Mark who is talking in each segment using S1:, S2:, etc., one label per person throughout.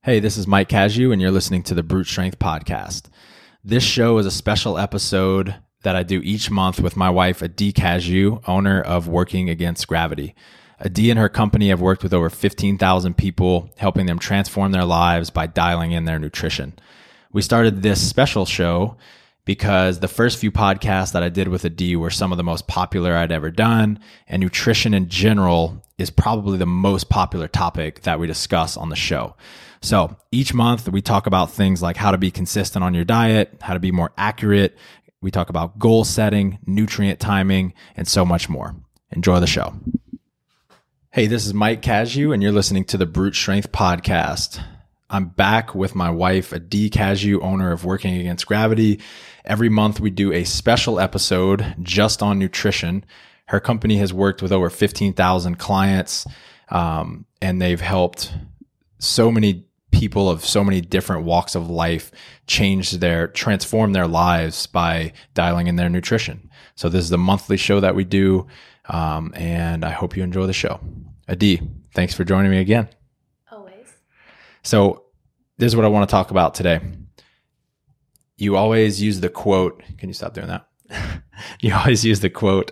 S1: Hey, this is Mike Cazayoux, and you're listening to the Brute Strength Podcast. This show is a special episode that I do each month with my wife, Adi Cazayoux, owner of Working Against Gravity. Adi and her company have worked with over 15,000 people, helping them transform their lives by dialing in their nutrition. We started this special show because the first few podcasts that I did with Adi were some of the most popular I'd ever done, and nutrition in general is probably the most popular topic that we discuss on the show. So each month we talk about things like how to be consistent on your diet, how to be more accurate. We talk about goal setting, nutrient timing, and so much more. Enjoy the show. Hey, this is Mike Cazayoux, and you're listening to the Brute Strength Podcast. I'm back with my wife, Adi Cazayoux, owner of Working Against Gravity. Every month we do a special episode just on nutrition. Her company has worked with over 15,000 clients, and they've helped so many people of so many different walks of life transform their lives by dialing in their nutrition. So this is the monthly show that we do, and I hope you enjoy the show. Adi, thanks for joining me again.
S2: Always.
S1: So this is what I want to talk about today. You always use the quote. Can you stop doing that? You always use the quote,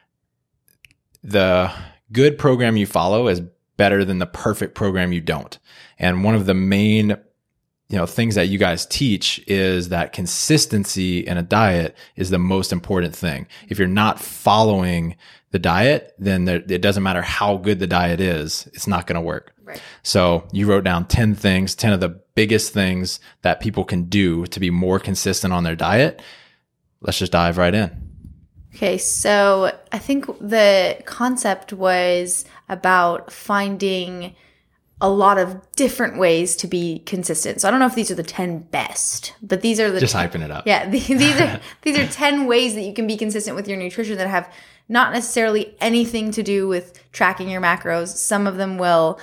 S1: the good program you follow is better than the perfect program you don't. And one of the main, things that you guys teach is that consistency in a diet is the most important thing. If you're not following the diet, then it doesn't matter how good the diet is, it's not going to work.
S2: Right.
S1: So you wrote down 10 of the biggest things that people can do to be more consistent on their diet. Let's just dive right in.
S2: Okay, so I think the concept was about finding a lot of different ways to be consistent. So I don't know if these are the 10 best, but these are the
S1: just hyping it up.
S2: Yeah, these are 10 ways that you can be consistent with your nutrition that have not necessarily anything to do with tracking your macros. Some of them will,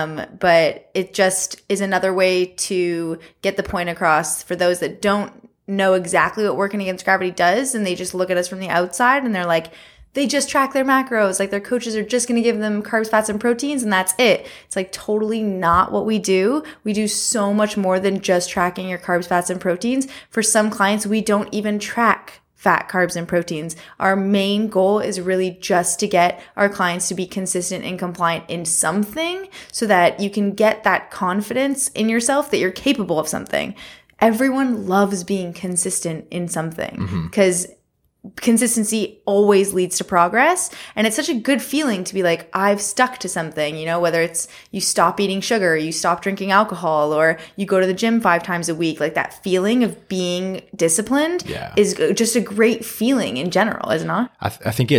S2: but it just is another way to get the point across for those that don't know exactly what Working Against Gravity does, and they just look at us from the outside and they're like, they just track their macros. Like their coaches are just going to give them carbs, fats, and proteins, and that's it. It's like totally not what we do. We do so much more than just tracking your carbs, fats, and proteins. For some clients, we don't even track fat, carbs, and proteins. Our main goal is really just to get our clients to be consistent and compliant in something so that you can get that confidence in yourself that you're capable of something. Everyone loves being consistent in something because consistency always leads to progress. And it's such a good feeling to be like, I've stuck to something, whether it's you stop eating sugar, you stop drinking alcohol, or you go to the gym 5 times a week. Like that feeling of being disciplined is just a great feeling in general, isn't it?
S1: I think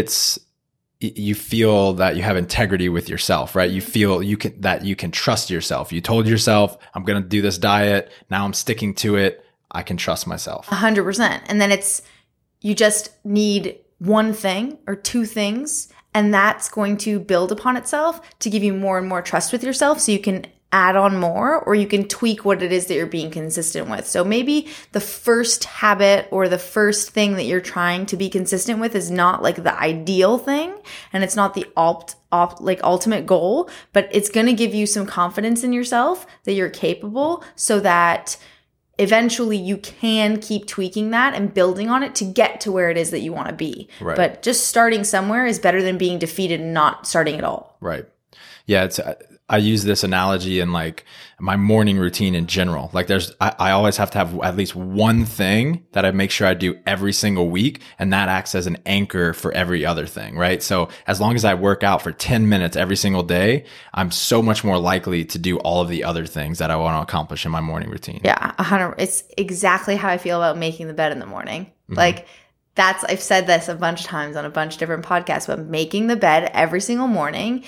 S1: you feel that you have integrity with yourself, right? You feel that you can trust yourself. You told yourself, I'm going to do this diet. Now I'm sticking to it. I can trust myself.
S2: 100%. And then you just need one thing or 2 things, and that's going to build upon itself to give you more and more trust with yourself so you can add on more, or you can tweak what it is that you're being consistent with. So maybe the first habit or the first thing that you're trying to be consistent with is not like the ideal thing, and it's not the ultimate goal, but it's going to give you some confidence in yourself that you're capable so that eventually you can keep tweaking that and building on it to get to where it is that you want to be.
S1: Right. But
S2: just starting somewhere is better than being defeated and not starting at all.
S1: Right. Yeah. I use this analogy in like my morning routine in general. Like I always have to have at least one thing that I make sure I do every single week. And that acts as an anchor for every other thing. Right. So as long as I work out for 10 minutes every single day, I'm so much more likely to do all of the other things that I want to accomplish in my morning routine.
S2: Yeah. 100. It's exactly how I feel about making the bed in the morning. Mm-hmm. Like, I've said this a bunch of times on a bunch of different podcasts, but making the bed every single morning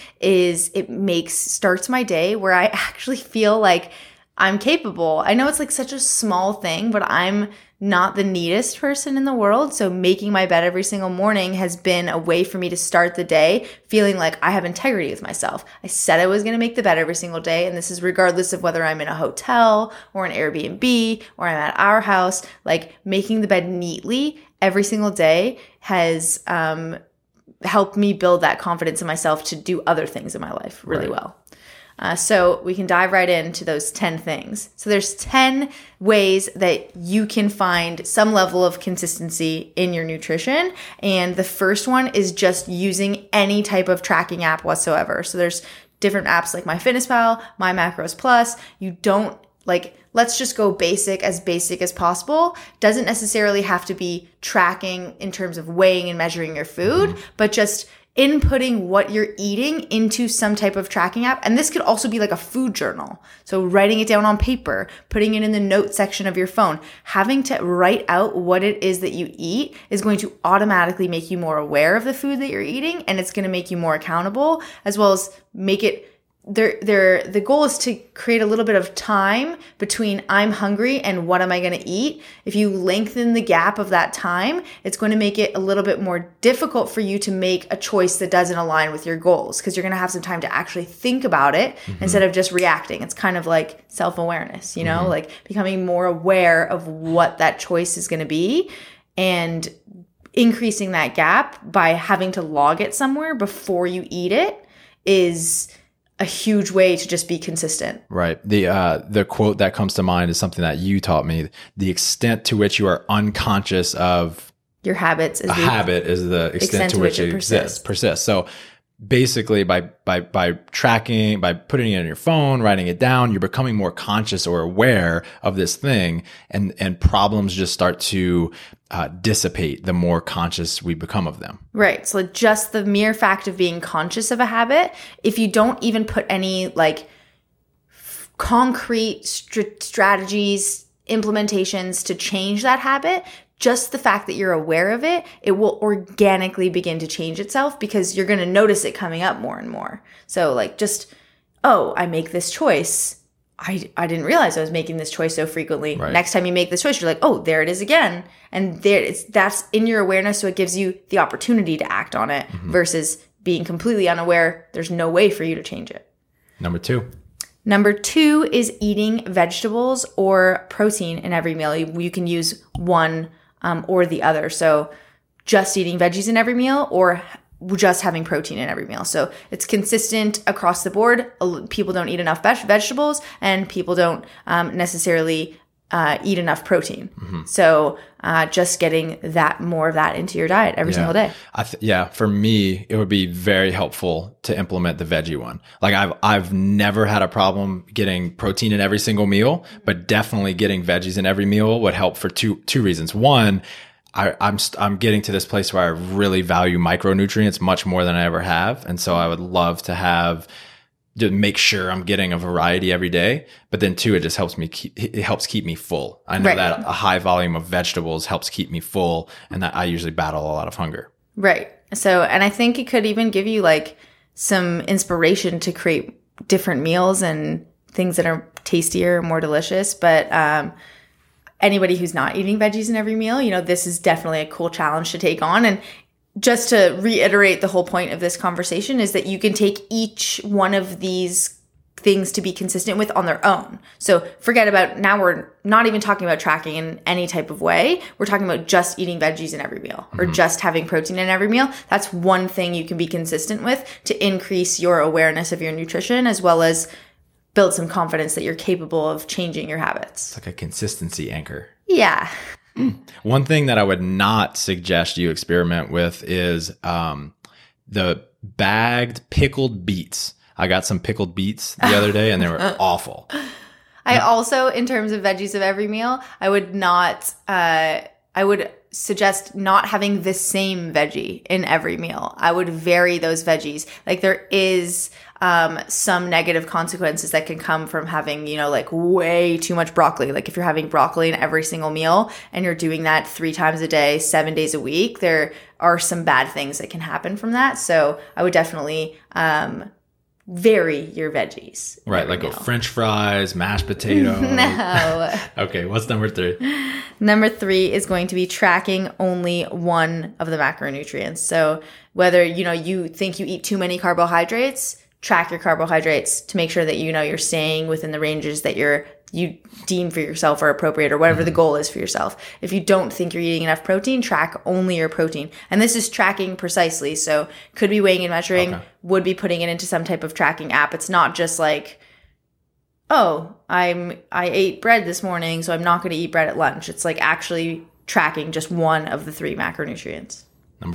S2: starts my day where I actually feel like I'm capable. I know it's like such a small thing, but I'm not the neatest person in the world. So making my bed every single morning has been a way for me to start the day feeling like I have integrity with myself. I said I was going to make the bed every single day. And this is regardless of whether I'm in a hotel or an Airbnb or I'm at our house. Like making the bed neatly every single day has helped me build that confidence in myself to do other things in my life really well. So we can dive right into those 10 things. So there's 10 ways that you can find some level of consistency in your nutrition. And the first one is just using any type of tracking app whatsoever. So there's different apps like MyFitnessPal, MyMacros+. You don't let's just go basic as possible. Doesn't necessarily have to be tracking in terms of weighing and measuring your food, but just inputting what you're eating into some type of tracking app. And this could also be like a food journal. So writing it down on paper, putting it in the notes section of your phone, having to write out what it is that you eat is going to automatically make you more aware of the food that you're eating. And it's going to make you more accountable, as well as make it the goal is to create a little bit of time between I'm hungry and what am I going to eat. If you lengthen the gap of that time, it's going to make it a little bit more difficult for you to make a choice that doesn't align with your goals, because you're going to have some time to actually think about it instead of just reacting. It's kind of like self-awareness, like becoming more aware of what that choice is going to be and increasing that gap by having to log it somewhere before you eat it is a huge way to just be consistent.
S1: Right. The quote that comes to mind is something that you taught me. The extent to which you are unconscious of
S2: your habits is
S1: the extent to which it persists. So basically by tracking, by putting it in your phone, writing it down, you're becoming more conscious or aware of this thing, and problems just start to dissipate the more conscious we become of them.
S2: Right. So just the mere fact of being conscious of a habit, if you don't even put any concrete strategies, implementations to change that habit, just the fact that you're aware of it, it will organically begin to change itself, because you're going to notice it coming up more and more. So I make this choice. I didn't realize I was making this choice so frequently.
S1: Right.
S2: Next time you make this choice, you're like, oh, there it is again. And that's in your awareness. So it gives you the opportunity to act on it versus being completely unaware. There's no way for you to change it.
S1: Number two
S2: is eating vegetables or protein in every meal. You can use one or the other. So just eating veggies in every meal or just having protein in every meal. So it's consistent across the board. People don't eat enough vegetables, and people don't necessarily eat enough protein. So just getting more of that into your diet every single day.
S1: For me, it would be very helpful to implement the veggie one. Like I've never had a problem getting protein in every single meal, but definitely getting veggies in every meal would help for two reasons. One, I'm getting to this place where I really value micronutrients much more than I ever have. And so I would love to make sure I'm getting a variety every day. But then two, it just helps keep me full. I know that a high volume of vegetables helps keep me full, and that I usually battle a lot of hunger.
S2: Right. So, and I think it could even give you some inspiration to create different meals and things that are tastier, more delicious. But, anybody who's not eating veggies in every meal, this is definitely a cool challenge to take on. And just to reiterate, the whole point of this conversation is that you can take each one of these things to be consistent with on their own. So forget about, now we're not even talking about tracking in any type of way. We're talking about just eating veggies in every meal or just having protein in every meal. That's one thing you can be consistent with to increase your awareness of your nutrition, as well as build some confidence that you're capable of changing your habits.
S1: It's like a consistency anchor.
S2: Yeah.
S1: One thing that I would not suggest you experiment with is the bagged pickled beets. I got some pickled beets the other day, and they were awful.
S2: I also, in terms of veggies of every meal, I would suggest not having the same veggie in every meal. I would vary those veggies. There is some negative consequences that can come from having, way too much broccoli. If you're having broccoli in every single meal and you're doing that 3 times a day, 7 days a week, there are some bad things that can happen from that. So I would definitely vary your veggies.
S1: Right, like French fries, mashed potatoes.
S2: No.
S1: Okay, what's number 3?
S2: Number 3 is going to be tracking only one of the macronutrients. So whether, you think you eat too many carbohydrates, track your carbohydrates to make sure that, you're staying within the ranges that you're you deem for yourself are appropriate, or whatever the goal is for yourself. If you don't think you're eating enough protein, track only your protein. And this is tracking precisely. So could be weighing and measuring, would be putting it into some type of tracking app. It's not just like, oh, I ate bread this morning, so I'm not going to eat bread at lunch. It's like actually tracking just one of the 3 macronutrients.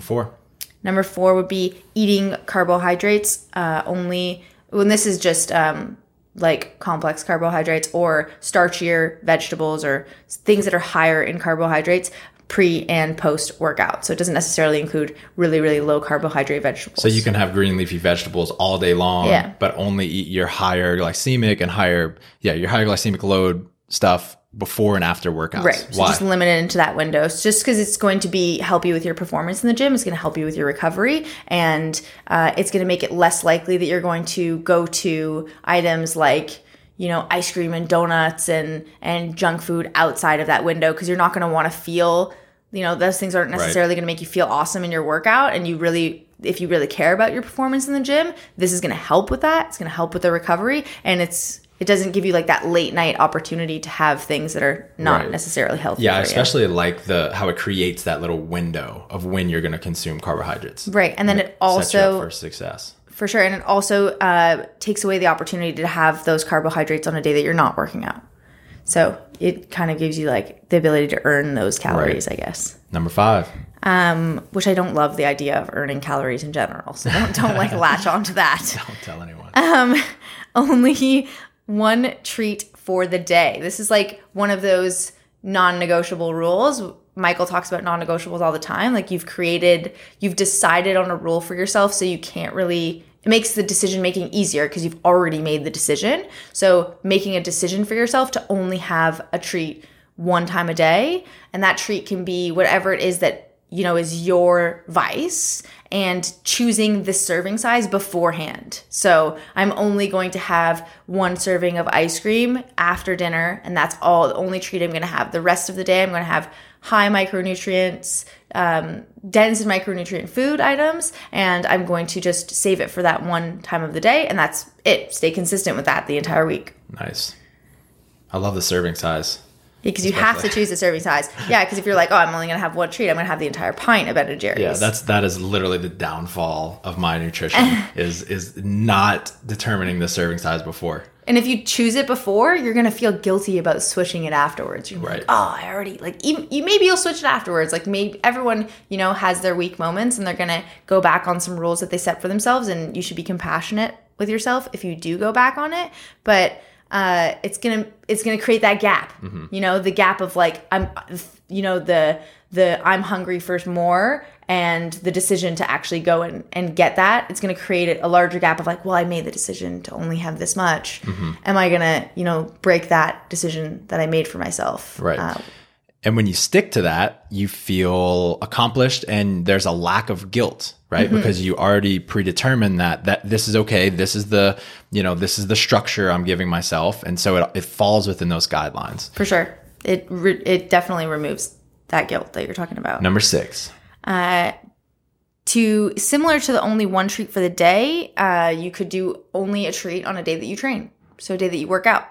S2: Number 4 would be eating carbohydrates only when this is just like complex carbohydrates or starchier vegetables or things that are higher in carbohydrates pre and post workout. So it doesn't necessarily include really, really low carbohydrate vegetables.
S1: So you can have green leafy vegetables all day long, but only eat your higher glycemic and your higher glycemic load stuff before and after workouts.
S2: Right. So just limit it into that window. It's just because it's going to help you with your performance in the gym. It's going to help you with your recovery. And it's going to make it less likely that you're going to go to items like, ice cream and donuts and junk food outside of that window, because you're not going to want to feel, those things aren't necessarily going to make you feel awesome in your workout. And if you really care about your performance in the gym, this is going to help with that. It's going to help with the recovery. And it doesn't give you like that late night opportunity to have things that are not necessarily healthy.
S1: Yeah, especially like how it creates that little window of when you're going to consume carbohydrates.
S2: Right. And then it also
S1: sets you up for success.
S2: For sure. And it also takes away the opportunity to have those carbohydrates on a day that you're not working out. So it kind of gives you like the ability to earn those calories, I guess.
S1: Number 5.
S2: Which I don't love the idea of earning calories in general. So don't like latch onto that.
S1: Don't tell anyone.
S2: Only 1 treat for the day. This is like one of those non-negotiable rules. Michael talks about non-negotiables all the time. Like you've decided on a rule for yourself, so you can't really, it makes the decision making easier because you've already made the decision. So making a decision for yourself to only have a treat 1 time a day, and that treat can be whatever it is that is your vice, and choosing the serving size beforehand. So I'm only going to have 1 serving of ice cream after dinner, and that's the only treat I'm going to have. The rest of the day, I'm going to have high micronutrients, dense in micronutrient food items, and I'm going to just save it for that 1 time of the day, and that's it. Stay consistent with that the entire week.
S1: Nice. I love the serving size.
S2: Because you have to choose the serving size. Yeah, because if you're like, oh, I'm only going to have 1 treat, I'm going to have the entire pint of Ben & Jerry's.
S1: Yeah, that is literally the downfall of my nutrition is not determining the serving size before.
S2: And if you choose it before, you're going to feel guilty about switching it afterwards. You're like, oh, I already, like, maybe you'll switch it afterwards. Like, maybe everyone, has their weak moments, and they're going to go back on some rules that they set for themselves, and you should be compassionate with yourself if you do go back on it. But it's gonna create that gap, the gap of like I'm hungry for more, and the decision to actually go and get that. It's gonna create a larger gap of like, well, I made the decision to only have this much. Am I gonna break that decision that I made for myself?
S1: Right. And when you stick to that, you feel accomplished, and there's a lack of guilt, right? Because you already predetermined that this is okay. This is the structure I'm giving myself. And so it falls within those guidelines.
S2: For sure. It definitely removes that guilt that you're talking about.
S1: Number 6.
S2: Similar to the only 1 treat for the day, you could do only a treat on a day that you train. So a day that you work out.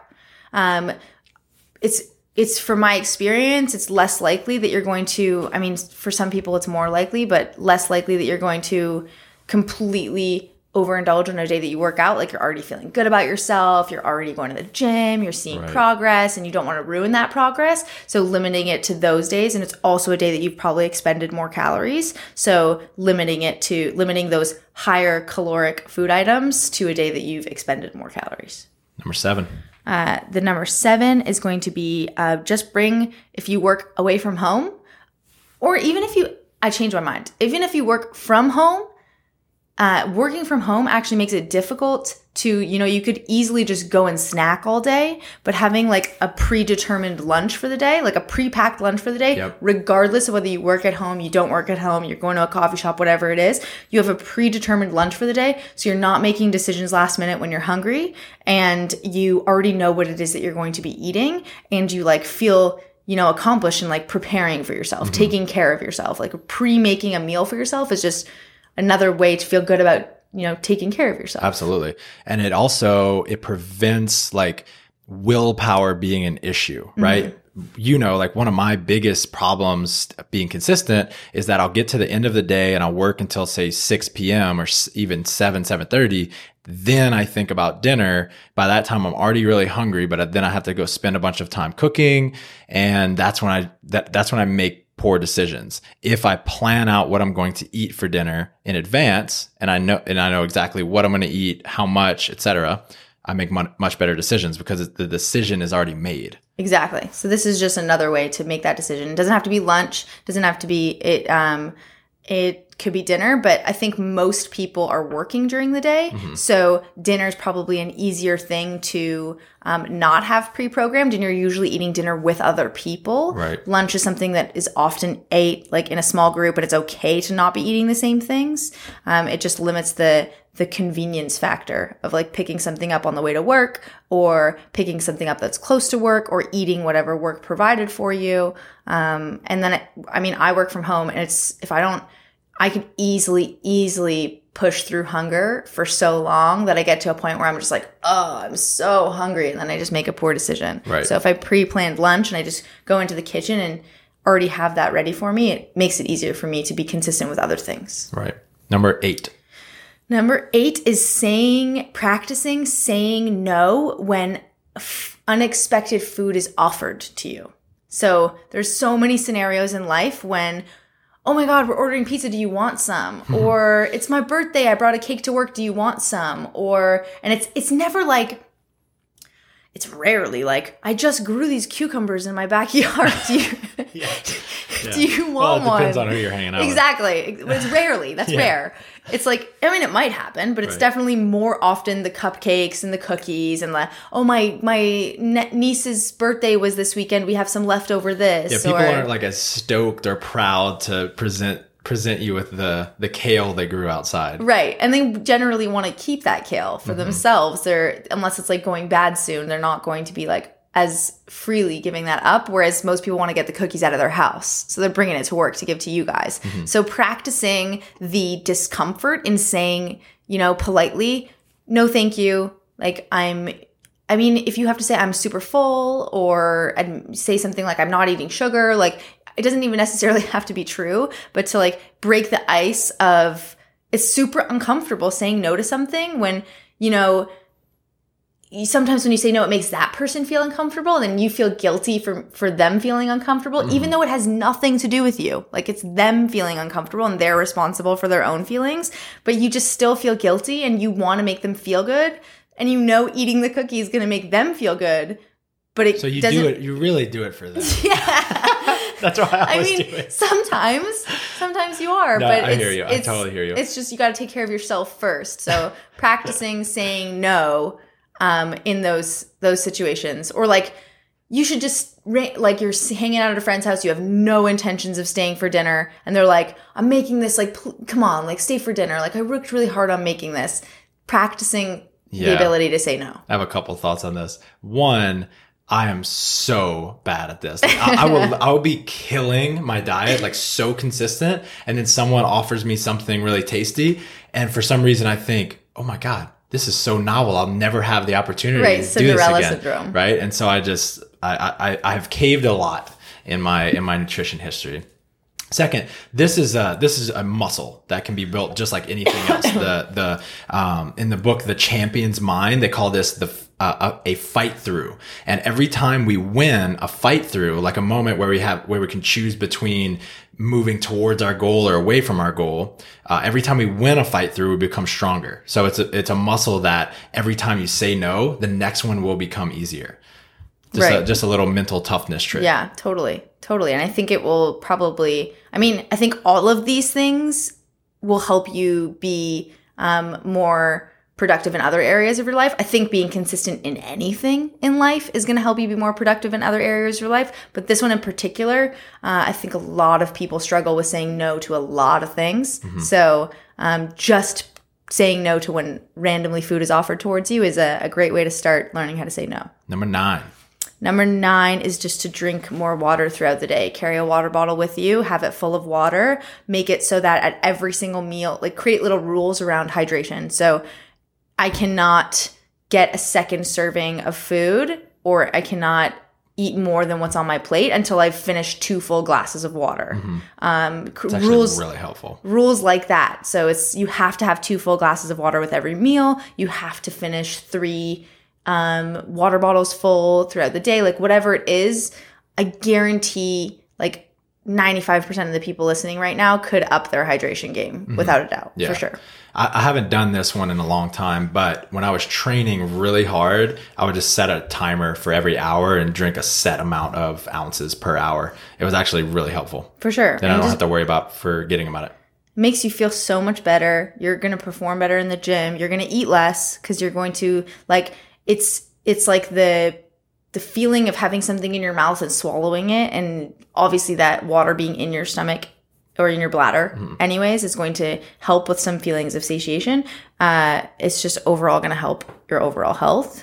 S2: It's from my experience, it's less likely that you're going to, for some people it's more likely, but less likely that you're going to completely overindulge on a day that you work out. Like you're already feeling good about yourself, you're already going to the gym, you're seeing progress, and you don't want to ruin that progress. So limiting it to those days, and it's also a day that you've probably expended more calories. So limiting those higher caloric food items to a day that you've expended more calories.
S1: Number 7.
S2: The number 7 is going to be if you work away from home, or even I changed my mind. Even if you work from home, working from home actually makes it difficult to, you could easily just go and snack all day, but having like a predetermined lunch for the day, like a pre-packed lunch for the day, regardless of whether you work at home, you don't work at home, you're going to a coffee shop, whatever it is, you have a predetermined lunch for the day. So you're not making decisions last minute when you're hungry, and you already know what it is that you're going to be eating, and you like feel, accomplished in like preparing for yourself, taking care of yourself. Like pre-making a meal for yourself is just another way to feel good about taking care of yourself.
S1: Absolutely. And it prevents like willpower being an issue, right? You know, like one of my biggest problems being consistent is that I'll get to the end of the day and I'll work until say 6 p.m. or even 7:30. Then I think about dinner. By that time, I'm already really hungry, but then I have to go spend a bunch of time cooking. And that's when I make poor decisions. If I plan out what I'm going to eat for dinner in advance, and I know exactly what I'm going to eat, how much, etc., I make much better decisions because the decision is already made.
S2: Exactly. So this is just another way to make that decision. It doesn't have to be lunch. Doesn't have to be it. It could be dinner, but I think most people are working during the day. So dinner is probably an easier thing to not have pre-programmed, and you're usually eating dinner with other people.
S1: Right.
S2: Lunch is something that is often ate like in a small group, but it's okay to not be eating the same things. It just limits the convenience factor of like picking something up on the way to work or picking something up that's close to work or eating whatever work provided for you. And then, I work from home, and I can easily push through hunger for so long that I get to a point where I'm just like, oh, I'm so hungry. And then I just make a poor decision.
S1: Right.
S2: So if I pre-planned lunch and I just go into the kitchen and already have that ready for me, it makes it easier for me to be consistent with other things.
S1: Right. Number 8.
S2: Number 8 is practicing saying no when unexpected food is offered to you. So there's so many scenarios in life when, oh my God, we're ordering pizza. Do you want some? Or it's my birthday. I brought a cake to work. Do you want some? And it's never like, it's rarely like, I just grew these cucumbers in my backyard. Do you want one?
S1: It depends on who you're hanging out with.
S2: Exactly. It's rarely. That's rare. It's like, it might happen, but it's definitely more often the cupcakes and the cookies and my niece's birthday was this weekend. We have some leftover this.
S1: Yeah, people aren't like as stoked or proud to present you with the kale they grew outside.
S2: Right. And they generally want to keep that kale for themselves. Unless it's like going bad soon, they're not going to be like as freely giving that up, whereas most people want to get the cookies out of their house. So they're bringing it to work to give to you guys. So practicing the discomfort in saying, politely, no, thank you. Like if you have to say I'm super full or say something like I'm not eating sugar, like it doesn't even necessarily have to be true, but to like break the ice of it's super uncomfortable saying no to something when, sometimes when you say no, it makes that person feel uncomfortable, and then you feel guilty for them feeling uncomfortable, even though it has nothing to do with you. Like it's them feeling uncomfortable and they're responsible for their own feelings, but you just still feel guilty and you want to make them feel good, and eating the cookie is going to make them feel good, but
S1: so you do it. You really do it for them.
S2: Yeah.
S1: That's why I always do it.
S2: Sometimes you are,
S1: no,
S2: but
S1: I hear you. I totally hear you.
S2: It's just you got to take care of yourself first. So practicing saying no in those situations, or like you should just like you're hanging out at a friend's house, you have no intentions of staying for dinner, and they're like, I'm making this, like come on, like stay for dinner, like I worked really hard on making this. Practicing the ability to say no.
S1: I have a couple thoughts on this. One, I am so bad at this. Like, I will be killing my diet, like so consistent, and then someone offers me something really tasty, and for some reason I think, oh my God, this is so novel. I'll never have the opportunity to do this again.
S2: Cinderella syndrome.
S1: Right? And so I have caved a lot in my nutrition history. Second, this is a muscle that can be built just like anything else. In the book The Champion's Mind, they call this a fight through. And every time we win a fight through, like a moment where we can choose between moving towards our goal or away from our goal, every time we win a fight through, we become stronger. So it's a muscle that every time you say no, the next one will become easier. Just a little mental toughness trick.
S2: Yeah, totally. And I think it will probably, I think all of these things will help you be more productive in other areas of your life. I think being consistent in anything in life is going to help you be more productive in other areas of your life. But this one in particular, I think a lot of people struggle with saying no to a lot of things. So just saying no to when randomly food is offered towards you is a great way to start learning how to say no. Number 9 is just to drink more water throughout the day. Carry a water bottle with you, have it full of water, make it so that at every single meal, like create little rules around hydration. So I cannot get a second serving of food or I cannot eat more than what's on my plate until I've finished 2 full glasses of water.
S1: It's actually really helpful.
S2: Rules like that. So you have to have 2 full glasses of water with every meal. You have to finish 3 water bottles full throughout the day, like whatever it is. I guarantee like 95% of the people listening right now could up their hydration game without a doubt, for sure.
S1: I haven't done this one in a long time, but when I was training really hard, I would just set a timer for every hour and drink a set amount of ounces per hour. It was actually really helpful.
S2: For sure.
S1: Then I don't have to worry about forgetting about it.
S2: Makes you feel so much better. You're going to perform better in the gym. You're going to eat less because you're going to like, it's like the feeling of having something in your mouth and swallowing it, and obviously that water being in your stomach or in your bladder anyways is going to help with some feelings of satiation. It's just overall going to help your overall health.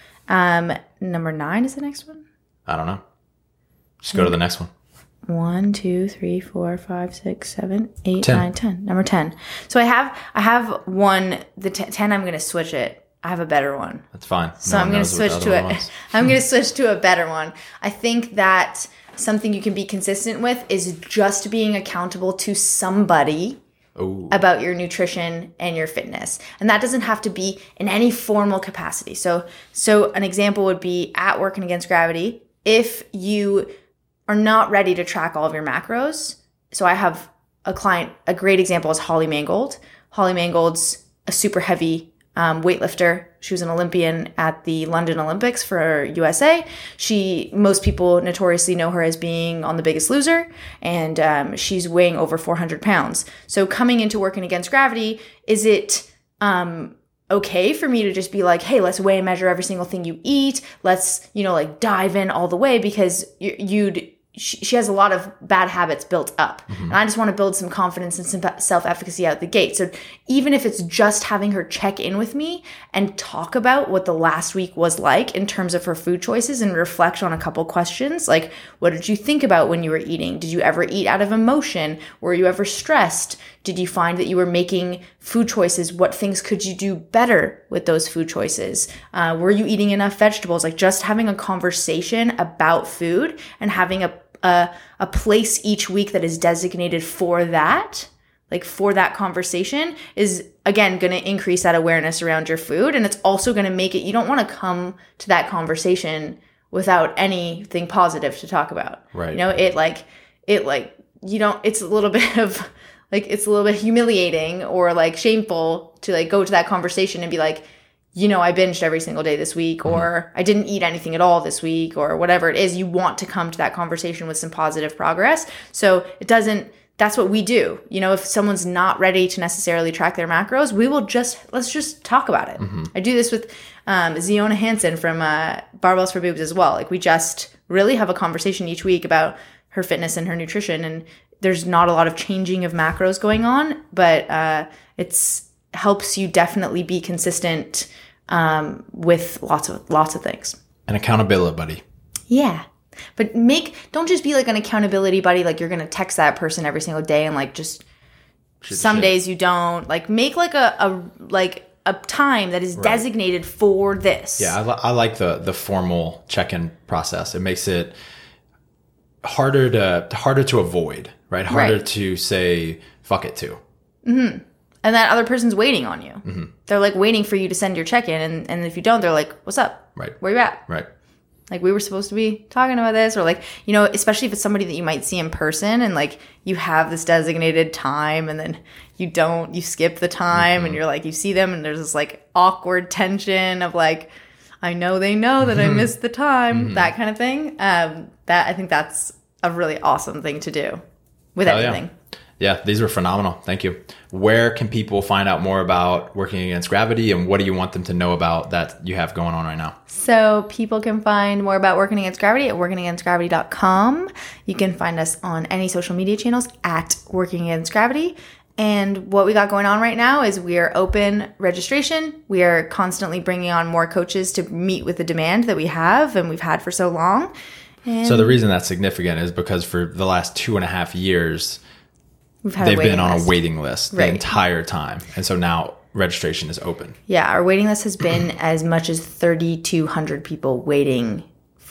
S2: Number 9 is the next one.
S1: I don't know. Just go to the next one.
S2: 1, 2, 3, 4, 5, 6, 7, 8,
S1: 10.
S2: 9, 10. Number 10. So I have one, the 10, I'm going to switch it. I have a better one.
S1: That's fine.
S2: So I'm going to switch to it. I'm going to switch to a better one. I think that something you can be consistent with is just being accountable to somebody about your nutrition and your fitness. And that doesn't have to be in any formal capacity. So an example would be at Working Against Gravity. If you are not ready to track all of your macros. So I have a client, a great example is Holly Mangold. Holly Mangold's a super heavy weightlifter. She was an Olympian at the London Olympics for USA. Most people notoriously know her as being on The Biggest Loser, and she's weighing over 400 pounds. So coming into Working Against Gravity, is it okay for me to just be like, hey, let's weigh and measure every single thing you eat. Let's, like dive in all the way, because she has a lot of bad habits built up. And I just want to build some confidence and some self-efficacy out the gate. So even if it's just having her check in with me and talk about what the last week was like in terms of her food choices and reflect on a couple questions, like, what did you think about when you were eating? Did you ever eat out of emotion? Were you ever stressed? Did you find that you were making food choices? What things could you do better with those food choices? Were you eating enough vegetables? Like, just having a conversation about food and having a place each week that is designated for that, like for that conversation, is again going to increase that awareness around your food. And it's also going to make it, you don't want to come to that conversation without anything positive to talk about.
S1: Right.
S2: It's a little bit of like, it's a little bit humiliating or like shameful to like go to that conversation and be like, I binged every single day this week, or I didn't eat anything at all this week, or whatever it is. You want to come to that conversation with some positive progress. So that's what we do. If someone's not ready to necessarily track their macros, let's just talk about it. I do this with Ziona Hansen from Barbells for Boobs as well. Like, we just really have a conversation each week about her fitness and her nutrition. And there's not a lot of changing of macros going on, but it's helps you definitely be consistent with lots of things.
S1: An accountability buddy.
S2: Yeah. But don't just be like an accountability buddy, like you're going to text that person every single day and like just some days you don't. Like, make like a time that is designated for this.
S1: Yeah, I like the formal check-in process. It makes it harder to avoid, right? Harder to say fuck it to.
S2: And that other person's waiting on you. They're like waiting for you to send your check-in. And if you don't, they're like, what's up?
S1: Right.
S2: Where you at?
S1: Right.
S2: Like, we were supposed to be talking about this, or like, especially if it's somebody that you might see in person and like you have this designated time and then you skip the time and you're like, you see them and there's this like awkward tension of like, I know they know that I missed the time, that kind of thing. I think that's a really awesome thing to do with anything.
S1: Yeah, these were phenomenal. Thank you. Where can people find out more about Working Against Gravity, and what do you want them to know about that you have going on right now?
S2: So people can find more about Working Against Gravity at workingagainstgravity.com. You can find us on any social media channels at Working Against Gravity. And what we got going on right now is we are open registration. We are constantly bringing on more coaches to meet with the demand that we have and we've had for so long.
S1: So the reason that's significant is because for the last 2.5 years, they've been on a waiting list the entire time. And so now registration is open.
S2: Yeah, our waiting list has been as much as 3,200 people waiting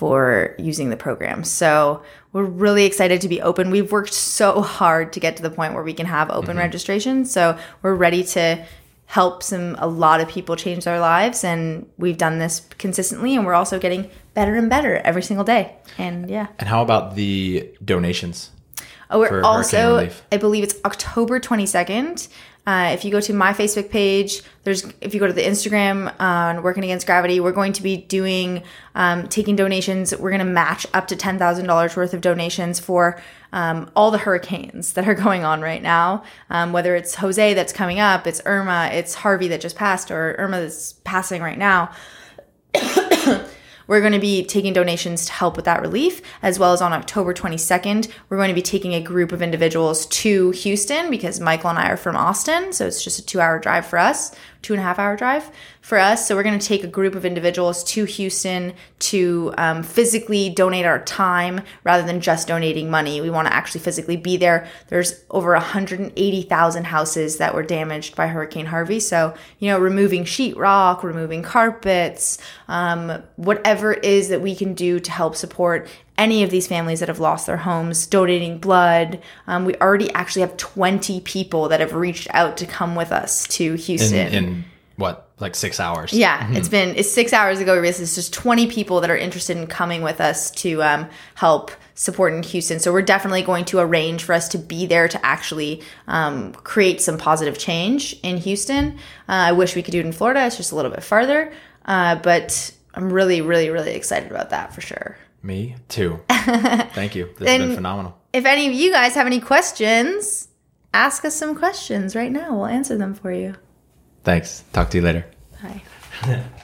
S2: for using the program. So we're really excited to be open. We've worked so hard to get to the point where we can have open registration. So we're ready to help a lot of people change their lives. And we've done this consistently, and we're also getting better and better every single day. And yeah.
S1: And how about the donations?
S2: Oh, we're also, I believe it's October 22nd. If you go to my Facebook page, if you go to the Instagram on Working Against Gravity, we're going to be doing, taking donations. We're going to match up to $10,000 worth of donations for all the hurricanes that are going on right now. Whether it's Jose that's coming up, it's Irma, it's Harvey that just passed, or Irma that's passing right now. We're going to be taking donations to help with that relief, as well as on October 22nd, we're going to be taking a group of individuals to Houston because Michael and I are from Austin. So it's just a 2-hour drive for us, 2.5-hour drive for us. So we're going to take a group of individuals to Houston to physically donate our time rather than just donating money. We want to actually physically be there. There's over 180,000 houses that were damaged by Hurricane Harvey. So, removing sheetrock, removing carpets, whatever it is that we can do to help support any of these families that have lost their homes, donating blood. We already actually have 20 people that have reached out to come with us to Houston.
S1: In what, like 6 hours?
S2: Yeah, it's 6 hours ago. It's just 20 people that are interested in coming with us to help support in Houston. So we're definitely going to arrange for us to be there to actually create some positive change in Houston. I wish we could do it in Florida. It's just a little bit farther. But I'm really, really, really excited about that for sure.
S1: Me too. Thank you. This has been phenomenal.
S2: If any of you guys have any questions, ask us some questions right now. We'll answer them for you.
S1: Thanks. Talk to you later.
S2: Bye.